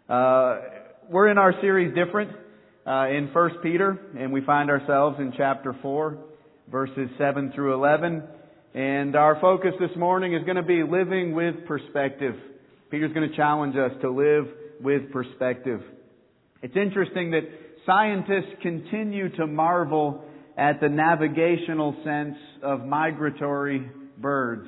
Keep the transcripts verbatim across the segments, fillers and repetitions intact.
Uh, we're in our series Different uh, in First Peter, and we find ourselves in chapter four, verses seven through eleven. And our focus this morning is going to be living with perspective. Peter's going to challenge us to live with perspective. It's interesting that scientists continue to marvel at the navigational sense of migratory birds.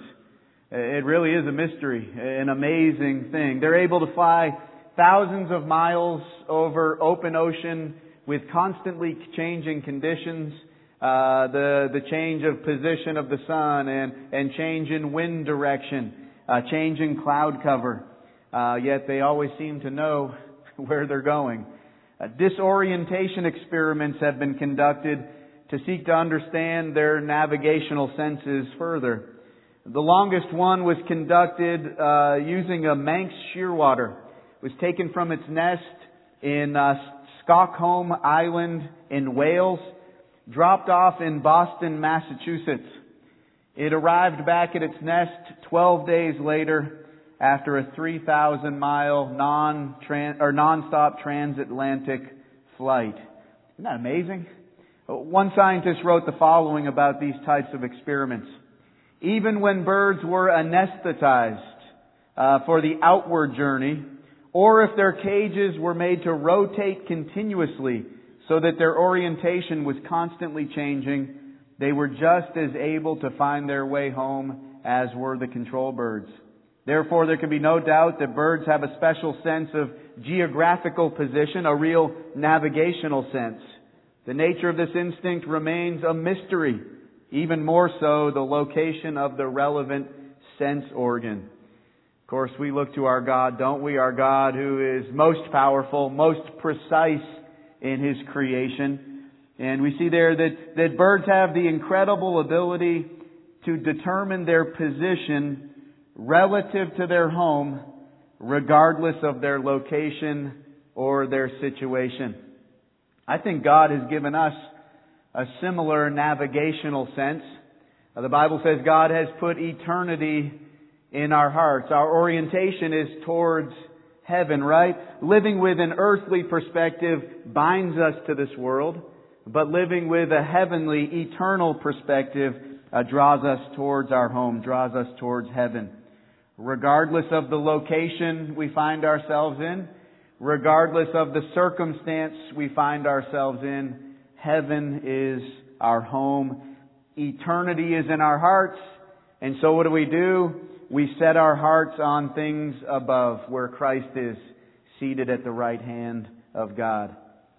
It really is a mystery, an amazing thing. They're able to fly thousands of miles over open ocean with constantly changing conditions, uh, the the change of position of the sun and, and change in wind direction, uh, change in cloud cover. Uh, yet they always seem to know where they're going. Uh, disorientation experiments have been conducted to seek to understand their navigational senses further. The longest one was conducted uh, using a Manx shearwater. It was taken from its nest in uh, Stockholm Island in Wales, dropped off in Boston, Massachusetts. It arrived back at its nest twelve days later after a three thousand mile non or non-stop transatlantic flight. Isn't that amazing? One scientist wrote the following about these types of experiments. Even when birds were anesthetized uh, for the outward journey, or if their cages were made to rotate continuously so that their orientation was constantly changing, they were just as able to find their way home as were the control birds. Therefore, there can be no doubt that birds have a special sense of geographical position, a real navigational sense. The nature of this instinct remains a mystery. Even more so, the location of the relevant sense organ. Of course, we look to our God, don't we? Our God who is most powerful, most precise in His creation. And we see there that, that birds have the incredible ability to determine their position relative to their home, regardless of their location or their situation. I think God has given us a similar navigational sense. The Bible says God has put eternity in our hearts. Our orientation is towards heaven, right? Living with an earthly perspective binds us to this world, but living with a heavenly, eternal perspective uh, draws us towards our home, draws us towards heaven. Regardless of the location we find ourselves in, regardless of the circumstance we find ourselves in, heaven is our home. Eternity is in our hearts. And so what do we do? We set our hearts on things above, where Christ is seated at the right hand of God.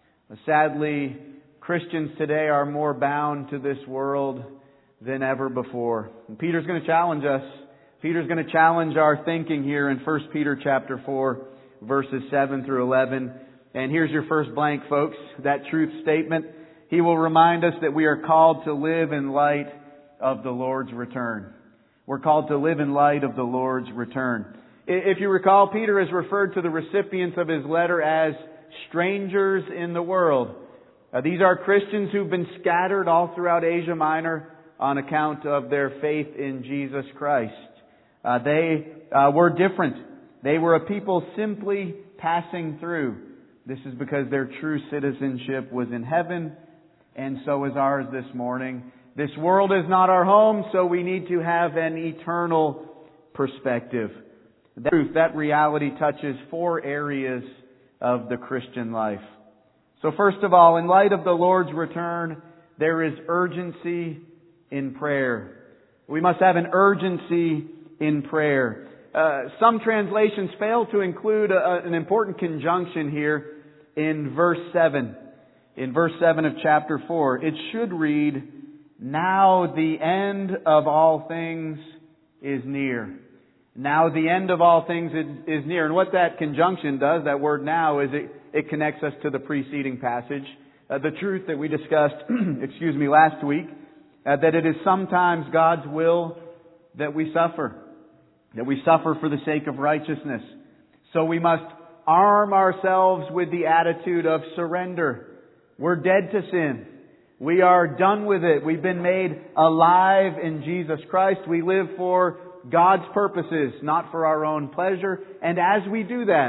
Sadly, Christians today are more bound to this world than ever before. And Peter's going to challenge us. Peter's going to challenge our thinking here in First Peter chapter four, verses seven through eleven. And here's your first blank, folks, that truth statement. He will remind us that we are called to live in light of the Lord's return. We're called to live in light of the Lord's return. If you recall, Peter has referred to the recipients of his letter as strangers in the world. Uh, these are Christians who've been scattered all throughout Asia Minor on account of their faith in Jesus Christ. Uh, they uh, were different. They were a people simply passing through. This is because their true citizenship was in heaven, and so is ours this morning. This world is not our home, so we need to have an eternal perspective. That truth, that reality touches four areas of the Christian life. So first of all, in light of the Lord's return, there is urgency in prayer. We must have an urgency in prayer. Uh, some translations fail to include a, an important conjunction here in verse seven. In verse seven of chapter four, it should read, "Now the end of all things is near." Now the end of all things is, is near. And what that conjunction does, that word now, is it, it connects us to the preceding passage. Uh, the truth that we discussed, excuse me, last week, uh, that it is sometimes God's will that we suffer. That we suffer for the sake of righteousness. So we must arm ourselves with the attitude of surrender. We're dead to sin. We are done with it. We've been made alive in Jesus Christ. We live for God's purposes, not for our own pleasure. And as we do that,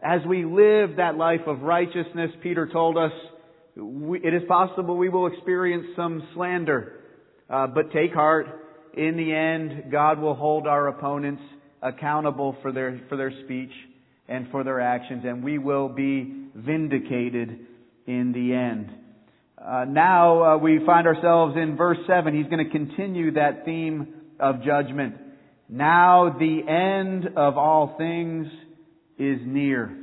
as we live that life of righteousness, Peter told us, we, it is possible we will experience some slander. Uh, but take heart, in the end, God will hold our opponents accountable for their, for their speech and for their actions, and we will be vindicated in the end. Uh, now uh, we find ourselves in verse seven. He's going to continue that theme of judgment. Now the end of all things is near.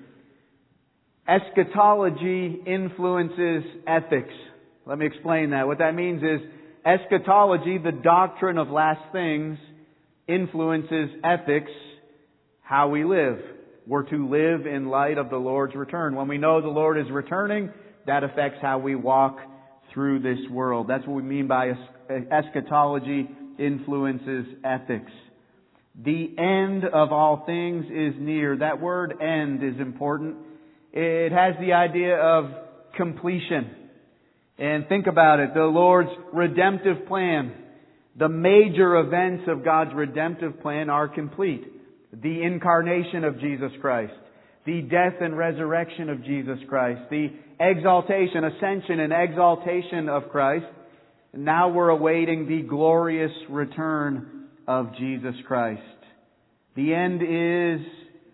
Eschatology influences ethics. Let me explain that. What that means is eschatology, the doctrine of last things, influences ethics, how we live. We're to live in light of the Lord's return. When we know the Lord is returning, that affects how we walk through this world. That's what we mean by eschatology influences ethics. The end of all things is near. That word end is important. It has the idea of completion. And think about it. The Lord's redemptive plan, the major events of God's redemptive plan are complete. The incarnation of Jesus Christ, the death and resurrection of Jesus Christ, the exaltation, ascension and exaltation of Christ. Now we're awaiting the glorious return of Jesus Christ. The end is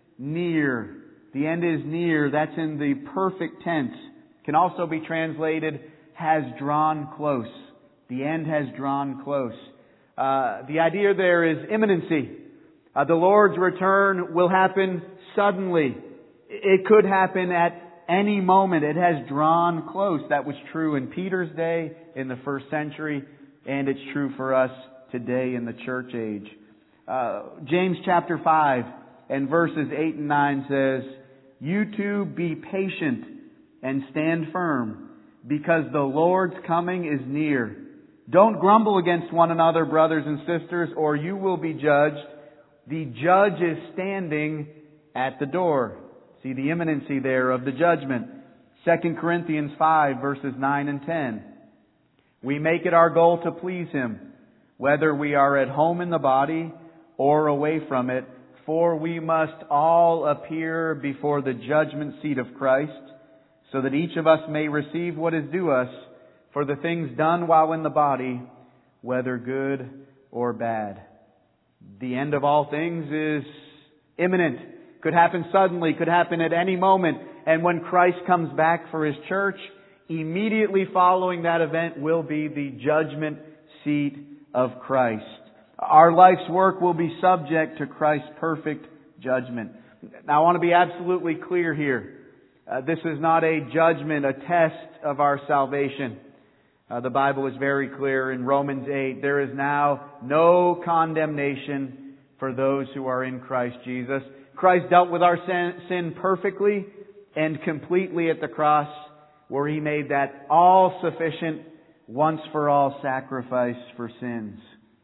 near. The end is near. That's in the perfect tense. Can also be translated has drawn close. The end has drawn close. Uh, the idea there is imminency. Uh, the Lord's return will happen suddenly. It could happen at any moment. It has drawn close. That was true in Peter's day, in the first century, and it's true for us today in the church age. Uh, James chapter five and verses eight and nine says, "You too be patient and stand firm, because the Lord's coming is near. Don't grumble against one another, brothers and sisters, or you will be judged. The judge is standing at the door." See the imminency there of the judgment. Second Corinthians five, verses nine and ten. "We make it our goal to please Him, whether we are at home in the body or away from it, for we must all appear before the judgment seat of Christ, so that each of us may receive what is due us for the things done while in the body, whether good or bad." The end of all things is imminent. Could happen suddenly, could happen at any moment. And when Christ comes back for His church, immediately following that event will be the judgment seat of Christ. Our life's work will be subject to Christ's perfect judgment. Now I want to be absolutely clear here. Uh, this is not a judgment, a test of our salvation. Uh, the Bible is very clear in Romans eight. There is now no condemnation for those who are in Christ Jesus. Christ dealt with our sin, sin perfectly and completely at the cross, where He made that all-sufficient, once-for-all sacrifice for sins.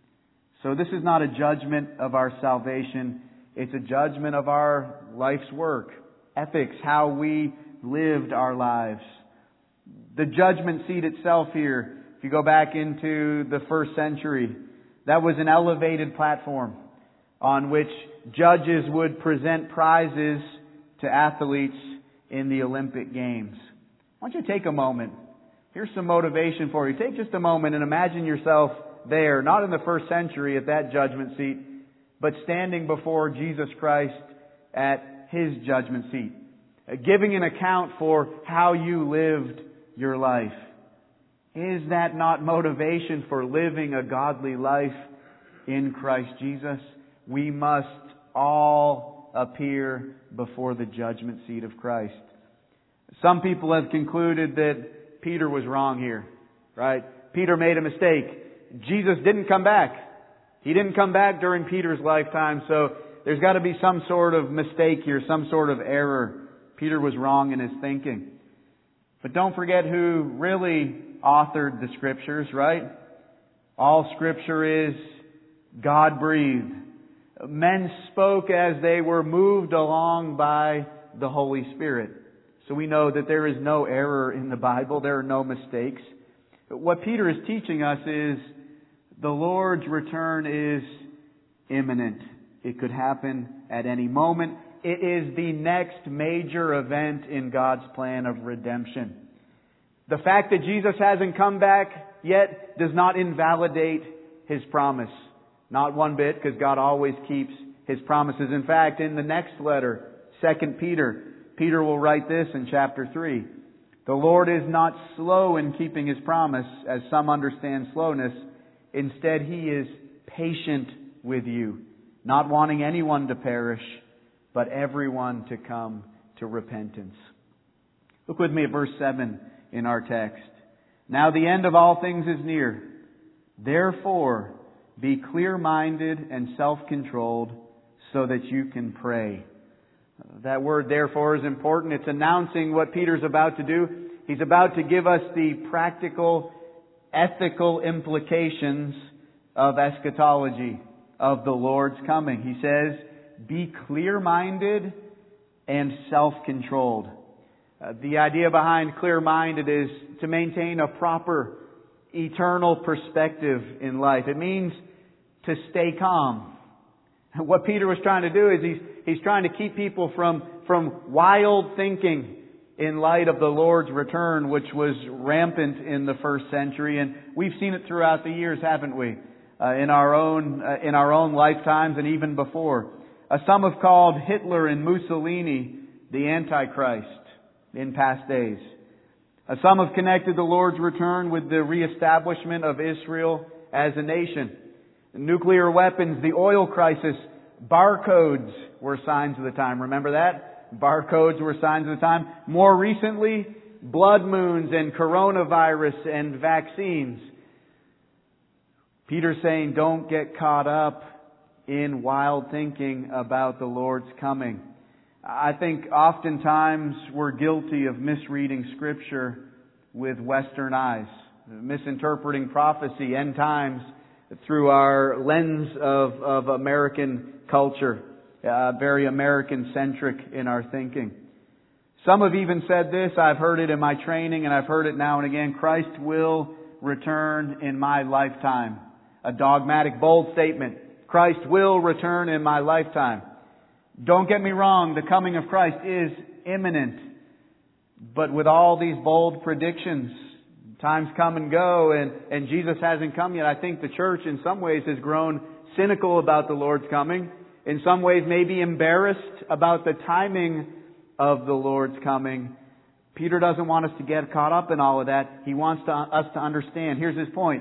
So this is not a judgment of our salvation. It's a judgment of our life's work, ethics, how we lived our lives. The judgment seat itself here, if you go back into the first century, that was an elevated platform on which judges would present prizes to athletes in the Olympic Games. Why don't you take a moment? Here's some motivation for you. Take just a moment and imagine yourself there, not in the first century at that judgment seat, but standing before Jesus Christ at His judgment seat, giving an account for how you lived your life. Is that not motivation for living a godly life in Christ Jesus? We must all appear before the judgment seat of Christ. Some people have concluded that Peter was wrong here, right? Peter made a mistake. Jesus didn't come back. He didn't come back during Peter's lifetime, so there's got to be some sort of mistake here, some sort of error. Peter was wrong in his thinking. But don't forget who really authored the Scriptures, right? All Scripture is God-breathed. Men spoke as they were moved along by the Holy Spirit. So we know that there is no error in the Bible. There are no mistakes. But what Peter is teaching us is the Lord's return is imminent. It could happen at any moment. It is the next major event in God's plan of redemption. The fact that Jesus hasn't come back yet does not invalidate His promise. Not one bit, because God always keeps His promises. In fact, in the next letter, Second Peter, Peter will write this in chapter three. The Lord is not slow in keeping His promise, as some understand slowness. Instead, He is patient with you, not wanting anyone to perish, but everyone to come to repentance. Look with me at verse seven in our text. Now the end of all things is near. Therefore, be clear-minded and self-controlled so that you can pray. That word therefore is important. It's announcing what Peter's about to do. He's about to give us the practical, ethical implications of eschatology, of the Lord's coming. He says, be clear-minded and self-controlled. Uh, the idea behind clear-minded is to maintain a proper, eternal perspective in life. It means to stay calm. What Peter was trying to do is he's, he's trying to keep people from, from wild thinking in light of the Lord's return, which was rampant in the first century. And we've seen it throughout the years, haven't we? Uh, in our own, uh, in our own lifetimes and even before. Uh, some have called Hitler and Mussolini the Antichrist in past days. Uh, some have connected the Lord's return with the reestablishment of Israel as a nation. Nuclear weapons, the oil crisis, barcodes were signs of the time. Remember that? Barcodes were signs of the time. More recently, blood moons and coronavirus and vaccines. Peter's saying, don't get caught up in wild thinking about the Lord's coming. I think oftentimes we're guilty of misreading Scripture with Western eyes, misinterpreting prophecy, end times, through our lens of, of American culture, uh, very American-centric in our thinking. Some have even said this, I've heard it in my training and I've heard it now and again, Christ will return in my lifetime. A dogmatic, bold statement. Christ will return in my lifetime. Don't get me wrong, the coming of Christ is imminent. But with all these bold predictions, times come and go, and, and Jesus hasn't come yet. I think the church in some ways has grown cynical about the Lord's coming. In some ways maybe embarrassed about the timing of the Lord's coming. Peter doesn't want us to get caught up in all of that. He wants to, us to understand. Here's his point.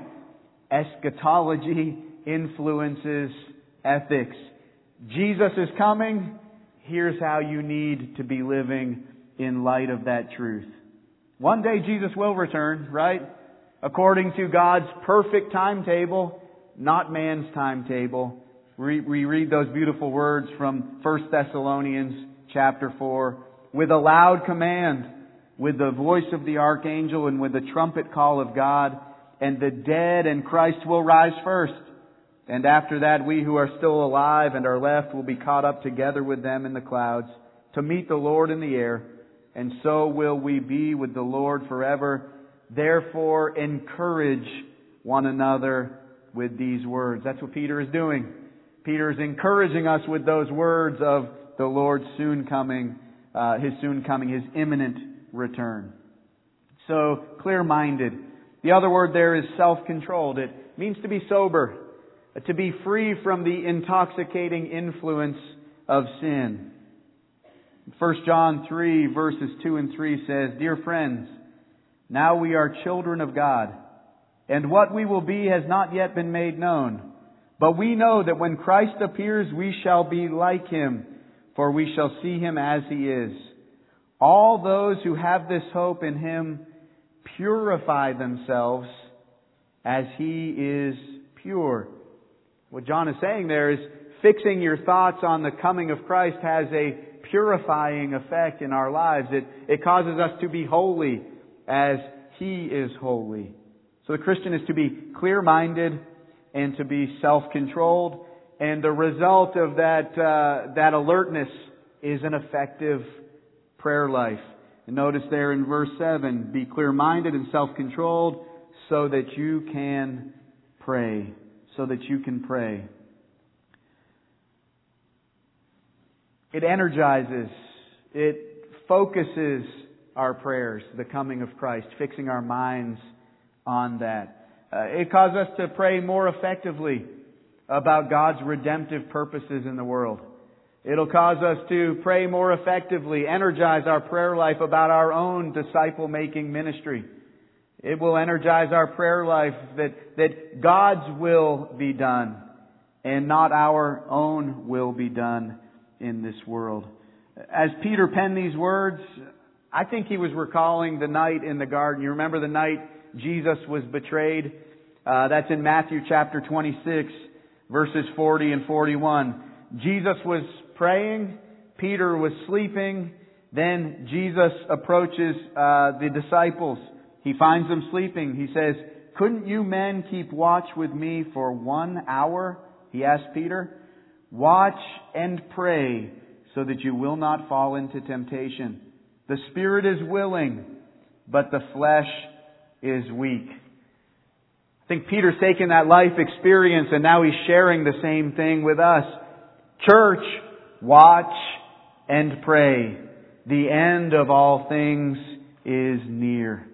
Eschatology influences ethics. Jesus is coming. Here's how you need to be living in light of that truth. One day Jesus will return, right? According to God's perfect timetable, not man's timetable. We, we read those beautiful words from First Thessalonians chapter four. With a loud command, with the voice of the archangel and with the trumpet call of God, and the dead and Christ will rise first. And after that, we who are still alive and are left will be caught up together with them in the clouds to meet the Lord in the air. And so will we be with the Lord forever. Therefore, encourage one another with these words. That's what Peter is doing. Peter is encouraging us with those words of the Lord's soon coming, uh, His soon coming, His imminent return. So, clear-minded. The other word there is self-controlled. It means to be sober. To be free from the intoxicating influence of sin. First John three verses two and three says, Dear friends, now we are children of God, and what we will be has not yet been made known. But we know that when Christ appears, we shall be like Him, for we shall see Him as He is. All those who have this hope in Him purify themselves as He is pure. What John is saying there is fixing your thoughts on the coming of Christ has a purifying effect in our lives. It, it causes us to be holy as He is holy. So the Christian is to be clear-minded and to be self-controlled. And the result of that, uh, that alertness is an effective prayer life. And notice there in verse seven, be clear-minded and self-controlled so that you can pray. So that you can pray. It energizes. It focuses our prayers, the coming of Christ, fixing our minds on that. Uh, it causes us to pray more effectively about God's redemptive purposes in the world. It'll cause us to pray more effectively, energize our prayer life about our own disciple-making ministry. It will energize our prayer life that, that God's will be done and not our own will be done in this world. As Peter penned these words, I think he was recalling the night in the garden. You remember the night Jesus was betrayed? Uh, that's in Matthew chapter twenty-six, verses forty and forty-one. Jesus was praying. Peter was sleeping. Then Jesus approaches uh, the disciples. He finds them sleeping. He says, "Couldn't you men keep watch with me for one hour?" He asked Peter. "Watch and pray so that you will not fall into temptation. The spirit is willing, but the flesh is weak." I think Peter's taken that life experience and now he's sharing the same thing with us. Church, watch and pray. The end of all things is near.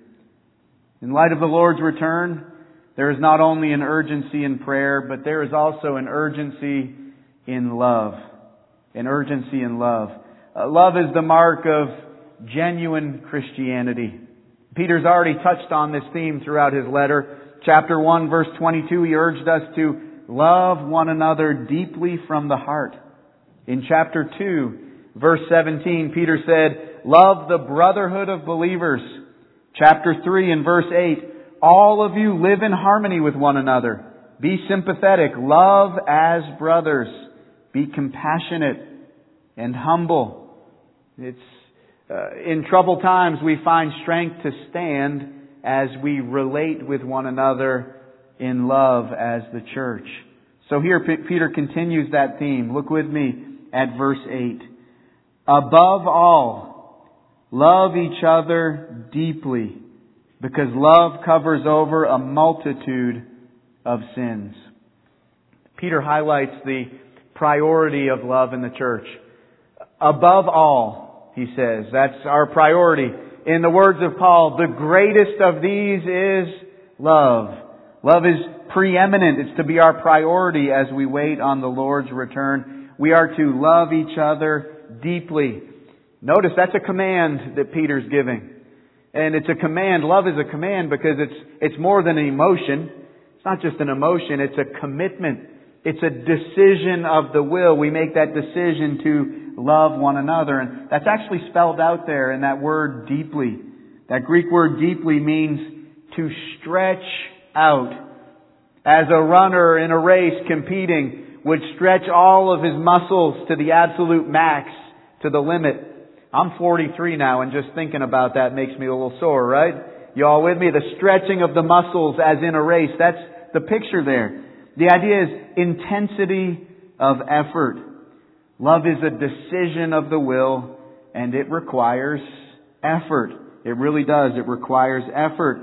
In light of the Lord's return, there is not only an urgency in prayer, but there is also an urgency in love. An urgency in love. Uh, love is the mark of genuine Christianity. Peter's already touched on this theme throughout his letter. Chapter one, verse twenty-two, he urged us to love one another deeply from the heart. In chapter two, verse seventeen, Peter said, "Love the brotherhood of believers." Chapter three and verse eight, "All of you live in harmony with one another. Be sympathetic. Love as brothers. Be compassionate and humble." It's uh, in troubled times we find strength to stand as we relate with one another in love as the church. So here P- Peter continues that theme. Look with me at verse eight. "Above all, love each other deeply, because love covers over a multitude of sins." Peter highlights the priority of love in the church. Above all, he says, that's our priority. In the words of Paul, the greatest of these is love. Love is preeminent. It's to be our priority as we wait on the Lord's return. We are to love each other deeply. Notice that's a command that Peter's giving. And it's a command. Love is a command because it's it's more than an emotion. It's not just an emotion. It's a commitment. It's a decision of the will. We make that decision to love one another. And that's actually spelled out there in that word deeply. That Greek word deeply means to stretch out. As a runner in a race competing would stretch all of his muscles to the absolute max, to the limit. I'm forty-three now, and just thinking about that makes me a little sore, right? You all with me? The stretching of the muscles as in a race. That's the picture there. The idea is intensity of effort. Love is a decision of the will, and it requires effort. It really does. It requires effort.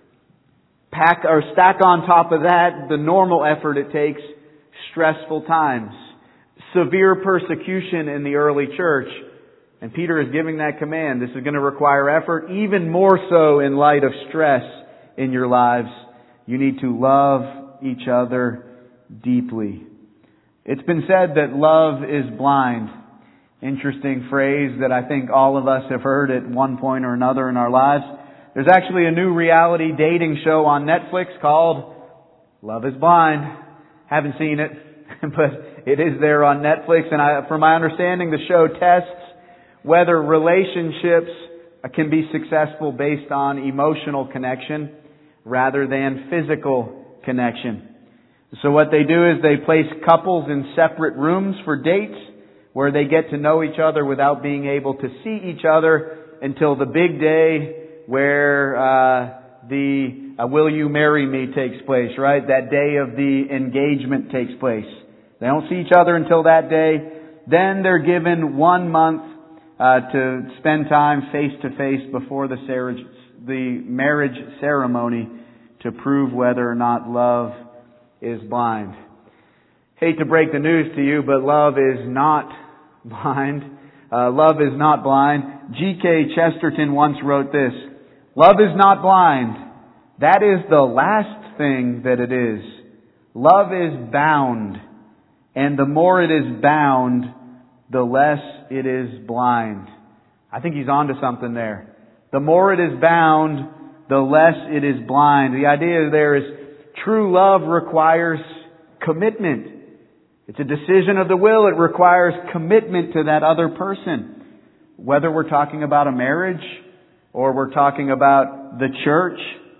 Pack or stack on top of that the normal effort it takes, stressful times, severe persecution in the early church. And Peter is giving that command. This is going to require effort, even more so in light of stress in your lives. You need to love each other deeply. It's been said that love is blind. Interesting phrase that I think all of us have heard at one point or another in our lives. There's actually a new reality dating show on Netflix called Love is Blind. Haven't seen it, but it is there on Netflix. And I, from my understanding, the show tests whether relationships can be successful based on emotional connection rather than physical connection. So what they do is they place couples in separate rooms for dates where they get to know each other without being able to see each other until the big day where uh, the uh, "Will you marry me" takes place, right? That day of the engagement takes place. They don't see each other until that day. Then they're given one month uh, to spend time face to face before the, ser- the marriage ceremony to prove whether or not love is blind. Hate to break the news to you, but love is not blind. Uh, love is not blind. G K Chesterton once wrote this: "Love is not blind. That is the last thing that it is. Love is bound. And the more it is bound, the less it is blind." I think he's onto something there. The more it is bound, the less it is blind. The idea there is true love requires commitment. It's a decision of the will. It requires commitment to that other person. Whether we're talking about a marriage or we're talking about the church,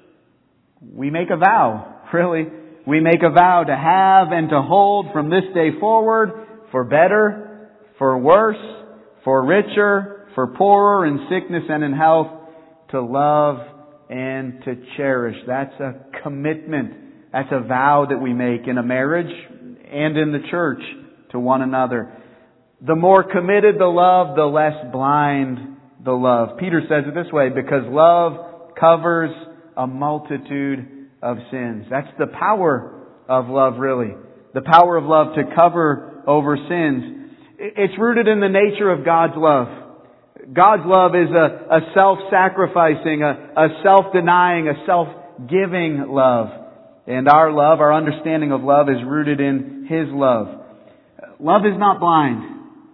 we make a vow, really. We make a vow to have and to hold from this day forward, for better, for worse, for richer, for poorer, in sickness and in health, to love and to cherish. That's a commitment. That's a vow that we make in a marriage and in the church to one another. The more committed the love, the less blind the love. Peter says it this way: because love covers a multitude of sins. That's the power of love, really. The power of love to cover over sins. It's rooted in the nature of God's love. God's love is a, a self-sacrificing, a, a self-denying, a self-giving love. And our love, our understanding of love, is rooted in His love. Love is not blind.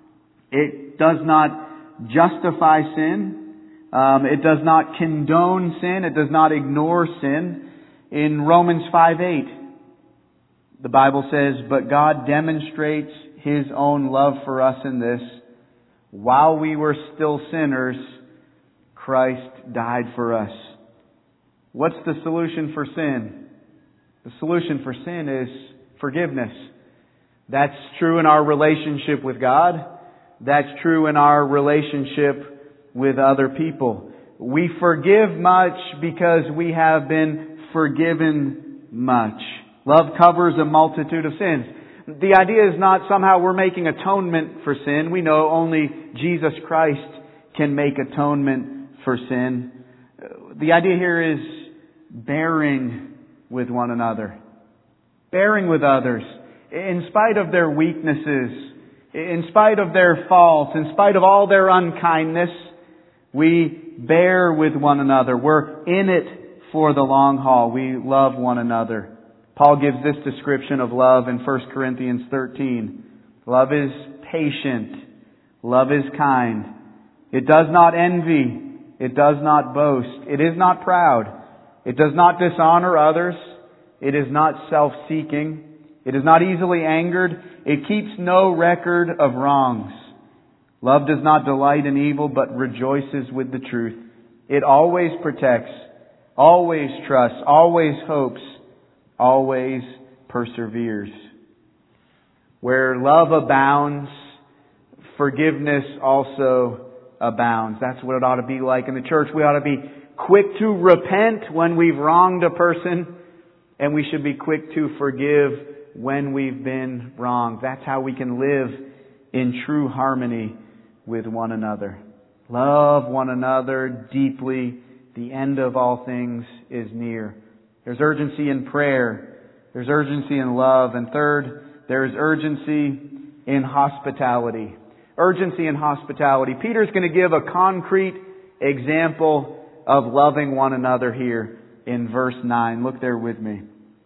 It does not justify sin. Um, it does not condone sin. It does not ignore sin. In Romans five eight, the Bible says, "But God demonstrates His own love for us in this: while we were still sinners, Christ died for us." What's the solution for sin? The solution for sin is forgiveness. That's true in our relationship with God. That's true in our relationship with other people. We forgive much because we have been forgiven much. Love covers a multitude of sins. The idea is not somehow we're making atonement for sin. We know only Jesus Christ can make atonement for sin. The idea here is bearing with one another. Bearing with others. In spite of their weaknesses, in spite of their faults, in spite of all their unkindness, we bear with one another. We're in it for the long haul. We love one another. Paul gives this description of love in First Corinthians thirteen. Love is patient. Love is kind. It does not envy. It does not boast. It is not proud. It does not dishonor others. It is not self-seeking. It is not easily angered. It keeps no record of wrongs. Love does not delight in evil, but rejoices with the truth. It always protects, always trusts, always hopes, always perseveres. Where love abounds, forgiveness also abounds. That's what it ought to be like in the church. We ought to be quick to repent when we've wronged a person, and we should be quick to forgive when we've been wronged. That's how we can live in true harmony with one another. Love one another deeply. The end of all things is near. There's urgency in prayer. There's urgency in love. And third, there's urgency in hospitality. Urgency in hospitality. Peter's going to give a concrete example of loving one another here in verse nine. Look there with me.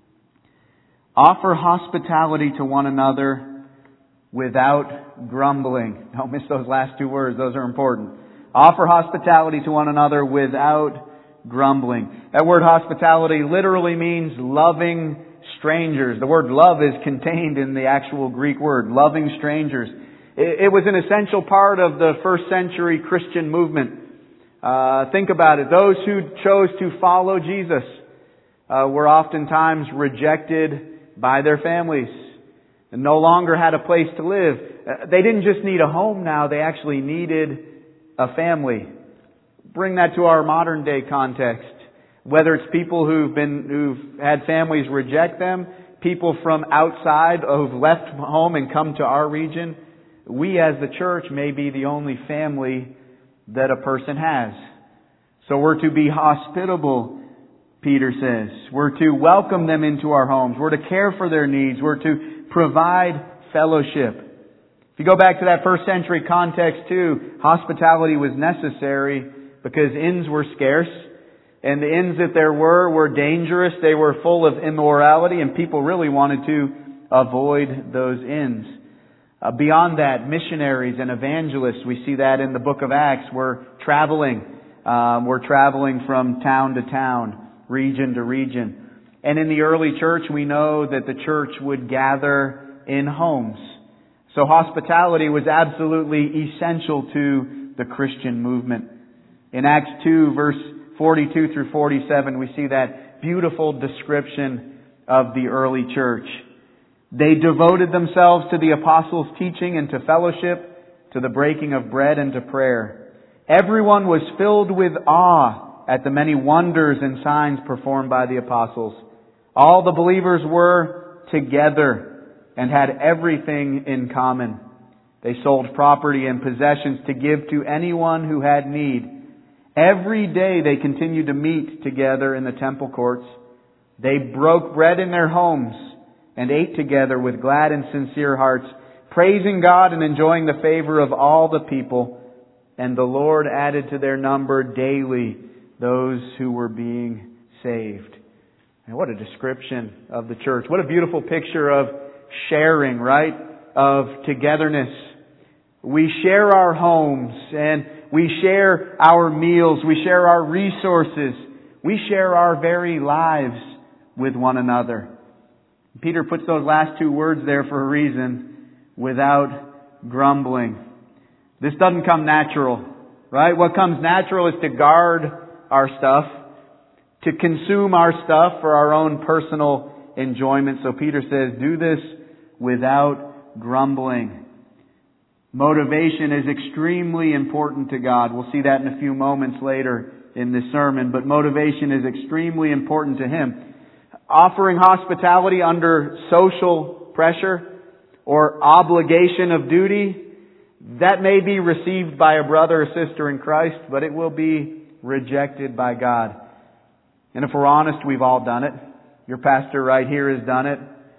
Offer hospitality to one another without grumbling. Don't miss those last two words. Those are important. Offer hospitality to one another without grumbling. That word hospitality literally means loving strangers. The word love is contained in the actual Greek word, loving strangers. It was an essential part of the first century Christian movement. Uh, think about it. Those who chose to follow Jesus uh, were oftentimes rejected by their families and no longer had a place to live. Uh, they didn't just need a home now, they actually needed a family. Bring that to our modern day context. Whether it's people who've been, who've had families reject them, people from outside who've left home and come to our region, we as the church may be the only family that a person has. So we're to be hospitable, Peter says. We're to welcome them into our homes. We're to care for their needs. We're to provide fellowship. If If you go back to that first century context too, hospitality was necessary because inns were scarce. And the inns that there were were dangerous. They were full of immorality, and people really wanted to avoid those inns. Uh, beyond that, missionaries and evangelists, we see that in the book of Acts, were traveling. Um, we're traveling from town to town, region to region. And in the early church, we know that the church would gather in homes. So hospitality was absolutely essential to the Christian movement. In Acts two, verse forty-two through forty-seven, we see that beautiful description of the early church. They devoted themselves to the apostles' teaching and to fellowship, to the breaking of bread and to prayer. Everyone was filled with awe at the many wonders and signs performed by the apostles. All the believers were together and had everything in common. They sold property and possessions to give to anyone who had need. Every day they continued to meet together in the temple courts. They broke bread in their homes and ate together with glad and sincere hearts, praising God and enjoying the favor of all the people. And the Lord added to their number daily those who were being saved. And what a description of the church. What a beautiful picture of sharing, right? Of togetherness. We share our homes and we share our meals. We share our resources. We share our very lives with one another. Peter puts those last two words there for a reason. Without grumbling. This doesn't come natural, right? What comes natural is to guard our stuff, to consume our stuff for our own personal enjoyment. So Peter says, do this without grumbling. Motivation is extremely important to God. We'll see that in a few moments later in this sermon. But motivation is extremely important to Him. Offering hospitality under social pressure or obligation of duty, that may be received by a brother or sister in Christ, but it will be rejected by God. And if we're honest, we've all done it. Your pastor right here has done it.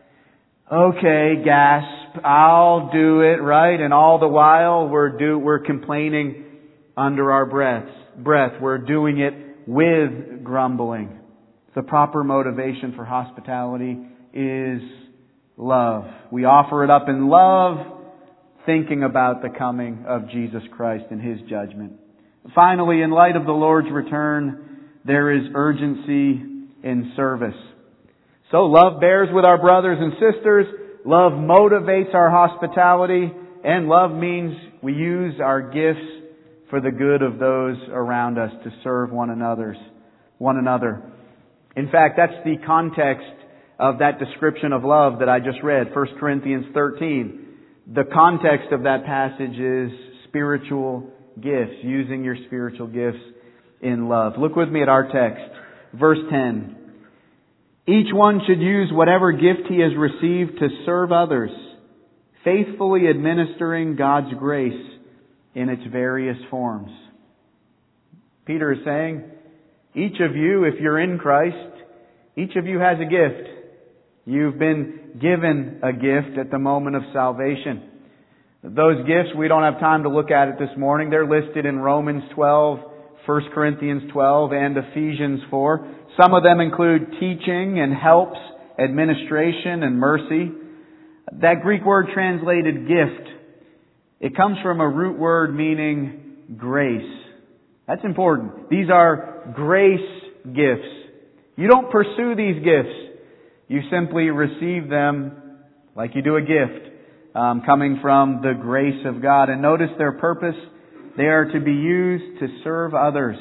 Okay, gasp, I'll do it, right? And all the while we're do we're complaining under our breaths. Breath. We're doing it with grumbling. The proper motivation for hospitality is love. We offer it up in love, thinking about the coming of Jesus Christ and His judgment. Finally, in light of the Lord's return, there is urgency in service. So love bears with our brothers and sisters. Love motivates our hospitality. And love means we use our gifts for the good of those around us to serve one another's, one another. In fact, that's the context of that description of love that I just read, First Corinthians thirteen. The context of that passage is spiritual gifts, using your spiritual gifts in love. Look with me at our text, verse ten. Each one should use whatever gift he has received to serve others, faithfully administering God's grace in its various forms. Peter is saying, each of you, if you're in Christ, each of you has a gift. You've been given a gift at the moment of salvation. Those gifts, we don't have time to look at it this morning. They're listed in Romans twelve, First Corinthians twelve, and Ephesians four. Some of them include teaching and helps, administration and mercy. That Greek word translated gift, it comes from a root word meaning grace. That's important. These are grace gifts. You don't pursue these gifts. You simply receive them like you do a gift, um, coming from the grace of God. And notice their purpose. They are to be used to serve others.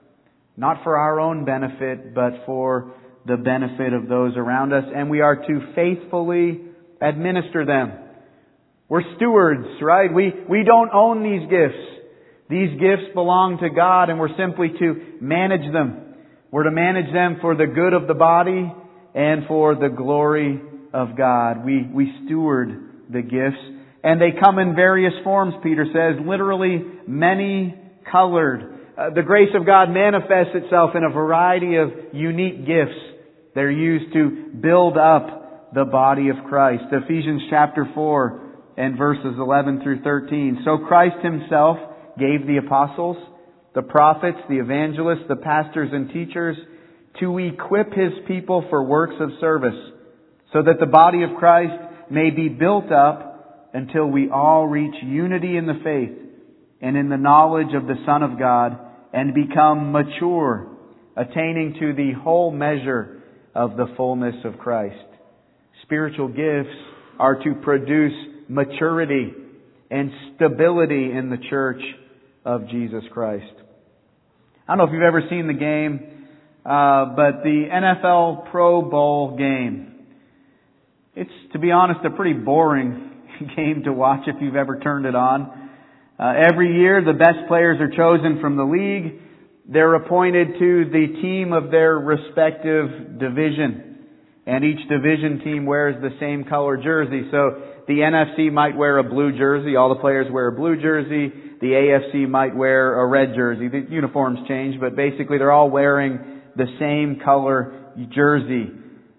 Not for our own benefit, but for the benefit of those around us. And we are to faithfully administer them. We're stewards, right? We, we don't own these gifts. These gifts belong to God, and we're simply to manage them. We're to manage them for the good of the body and for the glory of God. We, we steward the gifts. And they come in various forms, Peter says, literally many colored. Uh, the grace of God manifests itself in a variety of unique gifts. They're used to build up the body of Christ. Ephesians chapter four and verses eleven through thirteen. So Christ Himself gave the apostles, the prophets, the evangelists, the pastors and teachers to equip His people for works of service, so that the body of Christ may be built up until we all reach unity in the faith and in the knowledge of the Son of God and become mature, attaining to the whole measure of the fullness of Christ. Spiritual gifts are to produce maturity and stability in the church of Jesus Christ. I don't know if you've ever seen the game, uh, but the N F L Pro Bowl game. It's, to be honest, a pretty boring game to watch if you've ever turned it on. Uh, every year, the best players are chosen from the league. They're appointed to the team of their respective division. And each division team wears the same color jersey. So the N F C might wear a blue jersey. All the players wear a blue jersey. The A F C might wear a red jersey. The uniforms change, but basically they're all wearing the same color jersey.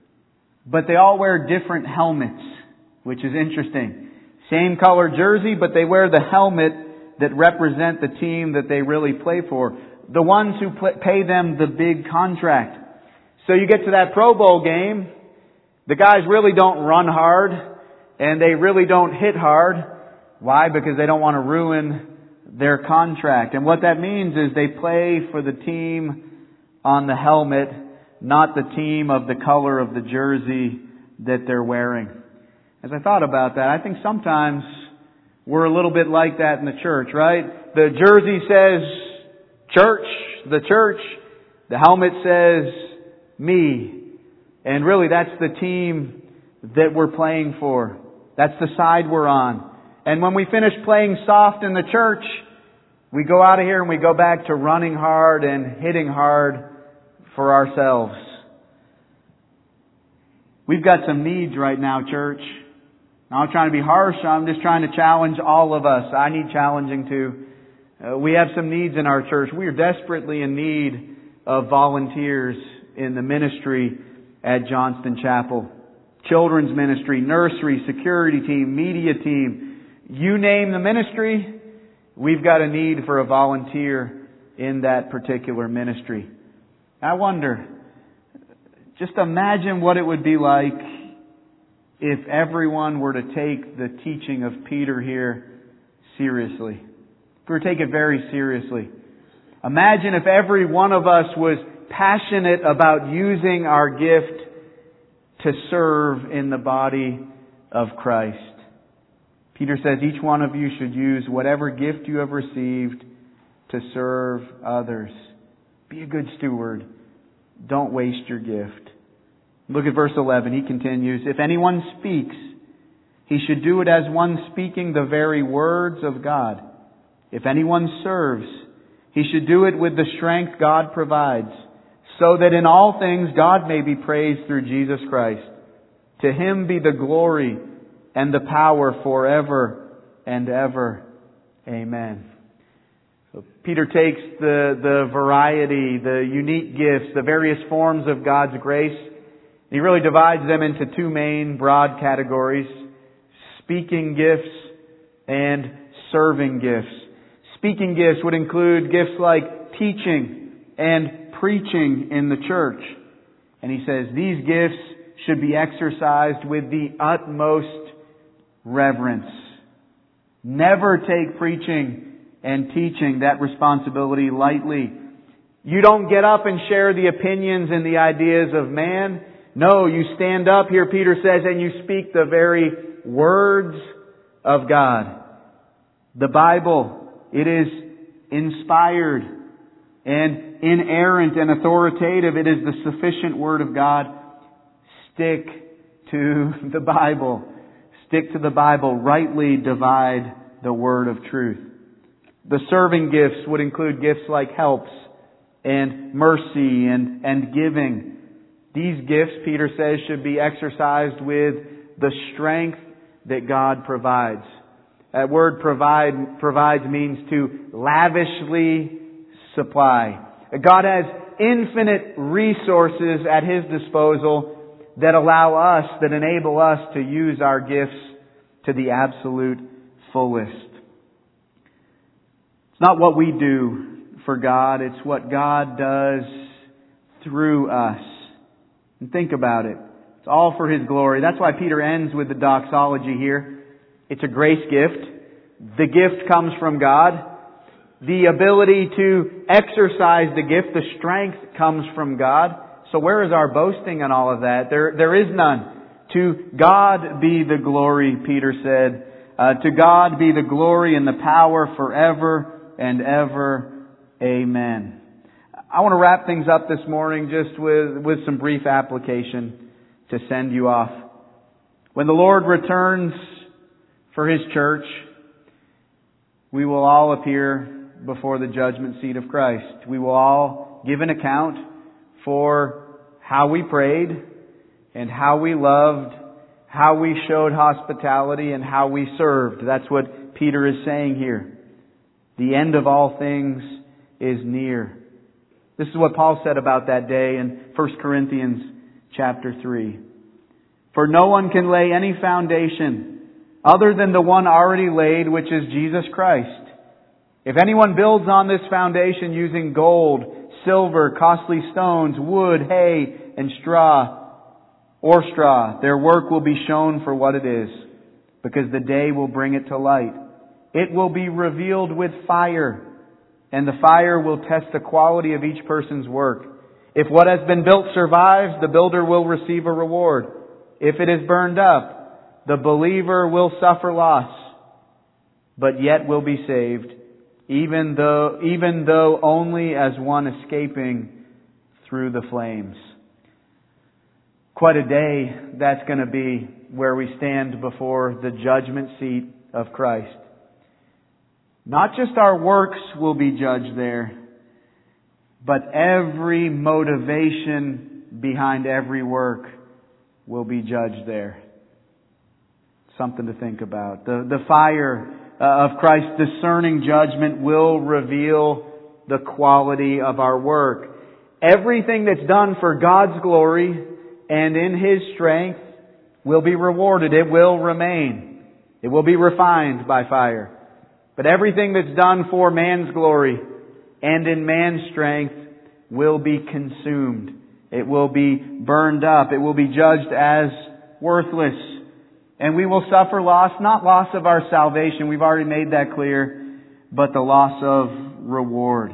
But they all wear different helmets, which is interesting. Same color jersey, but they wear the helmet that represent the team that they really play for. The ones who pay them the big contract. So you get to that Pro Bowl game, the guys really don't run hard, and they really don't hit hard. Why? Because they don't want to ruin their contract. And what that means is they play for the team on the helmet, not the team of the color of the jersey that they're wearing. As I thought about that, I think sometimes we're a little bit like that in the church, right? The jersey says church, the church. The helmet says me. And really that's the team that we're playing for. That's the side we're on. And when we finish playing soft in the church, we go out of here and we go back to running hard and hitting hard for ourselves. We've got some needs right now, church. I'm not trying to be harsh. I'm just trying to challenge all of us. I need challenging too. Uh, we have some needs in our church. We are desperately in need of volunteers in the ministry at Johnston Chapel. Children's ministry, nursery, security team, media team. You name the ministry, we've got a need for a volunteer in that particular ministry. I wonder, just imagine what it would be like if everyone were to take the teaching of Peter here seriously. If we were to take it very seriously. Imagine if every one of us was passionate about using our gift to serve in the body of Christ. Peter says each one of you should use whatever gift you have received to serve others. Be a good steward. Don't waste your gift. Look at verse eleven. He continues, if anyone speaks, he should do it as one speaking the very words of God. If anyone serves, he should do it with the strength God provides, so that in all things God may be praised through Jesus Christ. To Him be the glory and the power forever and ever. Amen. So Peter takes the, the variety, the unique gifts, the various forms of God's grace, and he really divides them into two main broad categories: speaking gifts and serving gifts. Speaking gifts would include gifts like teaching and preaching in the church. And he says these gifts should be exercised with the utmost reverence. Never take preaching and teaching, that responsibility, lightly. You don't get up and share the opinions and the ideas of man. No, you stand up here, Peter says, and you speak the very words of God. The Bible, it is inspired and inerrant and authoritative. It is the sufficient Word of God. Stick to the Bible. Stick to the Bible. Rightly divide the word of truth. The serving gifts would include gifts like helps and mercy and, and giving. These gifts, Peter says, should be exercised with the strength that God provides. That word provide, provides means to lavishly supply. God has infinite resources at His disposal that allow us, that enable us to use our gifts to the absolute fullest. It's not what we do for God, it's what God does through us. And think about it. It's all for His glory. That's why Peter ends with the doxology here. It's a grace gift. The gift comes from God. The ability to exercise the gift, the strength, comes from God. So where is our boasting in all of that? There, there is none. To God be the glory, Peter said. Uh, to God be the glory and the power forever and ever. Amen. I want to wrap things up this morning just with, with some brief application to send you off. When the Lord returns for His church, we will all appear before the judgment seat of Christ. We will all give an account for how we prayed and how we loved, how we showed hospitality and how we served. That's what Peter is saying here. The end of all things is near. This is what Paul said about that day in First Corinthians chapter three. For no one can lay any foundation other than the one already laid, which is Jesus Christ. If anyone builds on this foundation using gold, silver, costly stones, wood, hay, and straw, or straw, their work will be shown for what it is, because the day will bring it to light. It will be revealed with fire, and the fire will test the quality of each person's work. If what has been built survives, the builder will receive a reward. If it is burned up, the believer will suffer loss, but yet will be saved, even though, even though only as one escaping through the flames. Quite a day that's going to be where we stand before the judgment seat of Christ. Not just our works will be judged there, but every motivation behind every work will be judged there. Something to think about. The, the fire of Christ's discerning judgment will reveal the quality of our work. Everything that's done for God's glory and in His strength will be rewarded. It will remain. It will be refined by fire. But everything that's done for man's glory and in man's strength will be consumed. It will be burned up. It will be judged as worthless. And we will suffer loss, not loss of our salvation, we've already made that clear, but the loss of reward.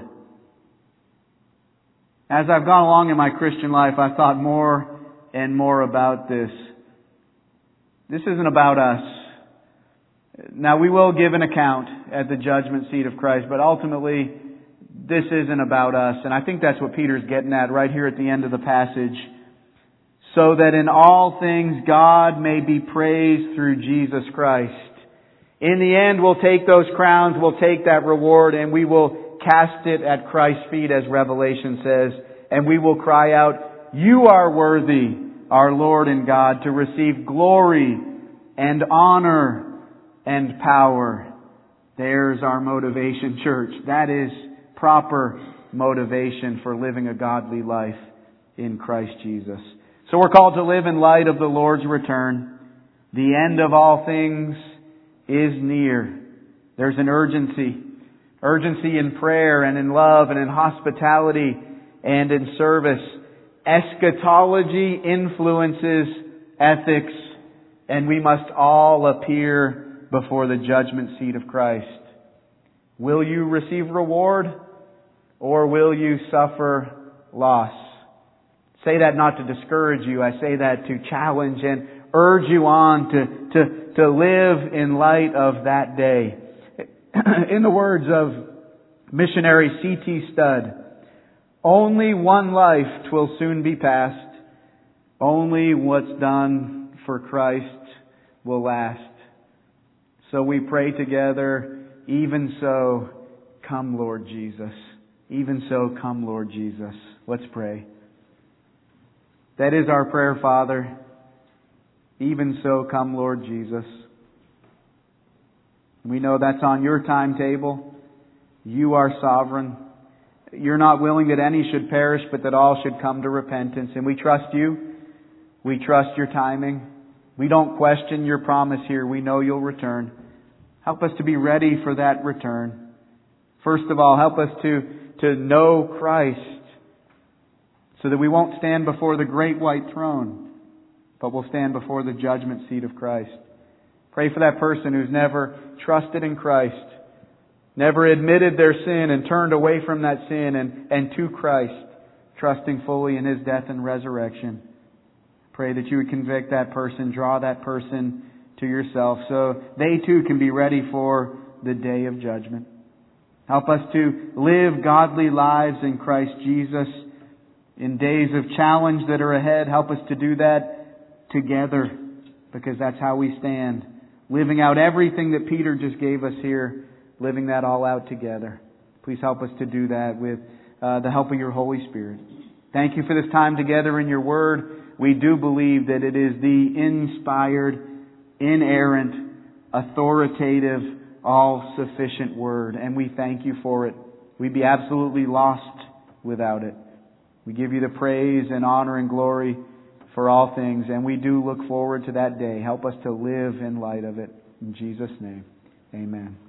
As I've gone along in my Christian life, I've thought more and more about this. This isn't about us. Now, we will give an account at the judgment seat of Christ, but ultimately, this isn't about us. And I think that's what Peter's getting at right here at the end of the passage. So that in all things God may be praised through Jesus Christ. In the end, we'll take those crowns, we'll take that reward, and we will cast it at Christ's feet, as Revelation says. And we will cry out, "You are worthy, our Lord and God, to receive glory and honor and power." There's our motivation, church. That is proper motivation for living a godly life in Christ Jesus. So we're called to live in light of the Lord's return. The end of all things is near. There's an urgency. Urgency in prayer and in love and in hospitality and in service. Eschatology influences ethics, and we must all appear before the judgment seat of Christ. Will you receive reward, or will you suffer loss? Say that not to discourage you. I say that to challenge and urge you on to, to, to live in light of that day. In the words of missionary C T Studd, only one life 'twill soon be past. Only what's done for Christ will last. So we pray together, even so, come Lord Jesus. Even so, come Lord Jesus. Let's pray. That is our prayer, Father. Even so, come Lord Jesus. We know that's on your timetable. You are sovereign. You're not willing that any should perish, but that all should come to repentance. And we trust you. We trust your timing. We don't question your promise here. We know you'll return. Help us to be ready for that return. First of all, help us to, to know Christ so that we won't stand before the great white throne, but we'll stand before the judgment seat of Christ. Pray for that person who's never trusted in Christ, never admitted their sin and turned away from that sin and, and to Christ, trusting fully in His death and resurrection. Pray that you would convict that person, draw that person to yourself so they too can be ready for the day of judgment. Help us to live godly lives in Christ Jesus in days of challenge that are ahead. Help us to do that together, because that's how we stand. Living out everything that Peter just gave us here, living that all out together. Please help us to do that with uh, the help of your Holy Spirit. Thank you for this time together in your Word. We do believe that it is the inspired, inerrant, authoritative, all-sufficient Word, and we thank you for it. We'd be absolutely lost without it. We give you the praise and honor and glory for all things, and we do look forward to that day. Help us to live in light of it. In Jesus' name, amen.